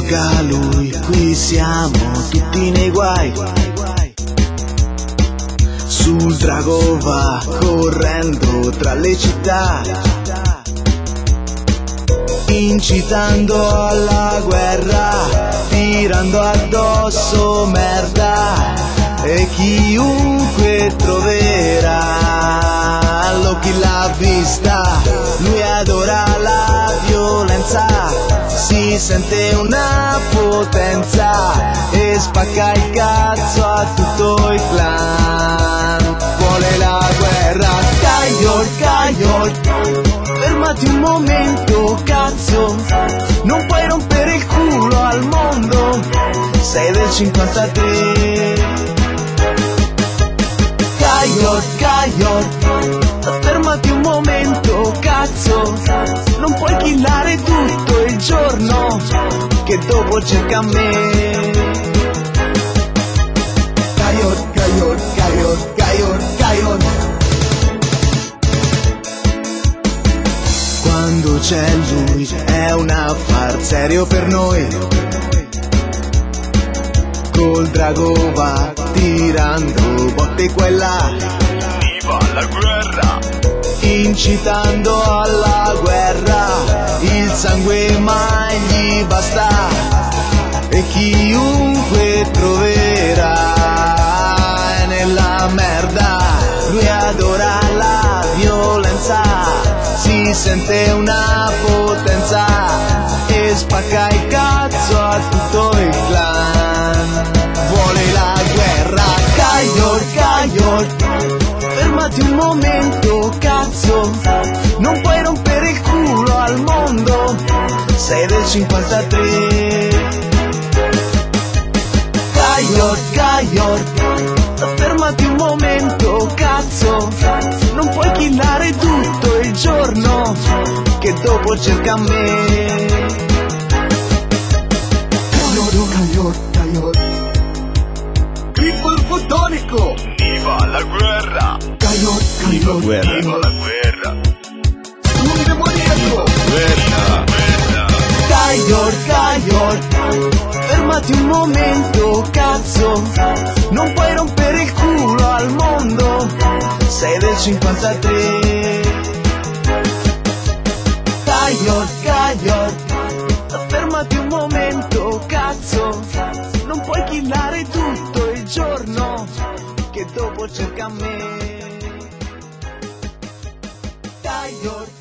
cerca lui, qui siamo tutti nei guai. Sul drago va correndo tra le città, incitando alla guerra, tirando addosso merda, e chiunque troverà l'occhi l'ha vista. Lui adora la violenza, si sente una potenza e spacca il cazzo a tutto il clan. Vuole la guerra, Caio, fermati un momento, cazzo, non puoi rompere il culo al mondo, sei del 53. Caio, fermati un momento, cazzo, non puoi killare tutto il giorno, che dopo cerca me. Caio. Quando c'è lui è un affar serio per noi. Col drago va tirando botte qua e là, Viva la guerra! incitando alla guerra, il sangue mai gli basta, e chiunque troverà è nella merda. Lui adora la violenza, si sente una potenza e spacca il cazzo a tutto il clan. Vuole la guerra, Caio, fermati un momento, cazzo, non puoi rompere il culo al mondo, sei del 53. Caio, fermati un momento, cazzo, non puoi killare tutto il giorno, che dopo cerca me. Caio, grifo il fotonico. Viva la guerra! Caio, Viva la guerra! un demoniaco. Guerra! Caio, fermati un momento, cazzo, non puoi rompere il culo al mondo, sei del 53. Caio, fermati un momento, cazzo, non puoi killare tutto il giorno, che dopo cerca me. Caio.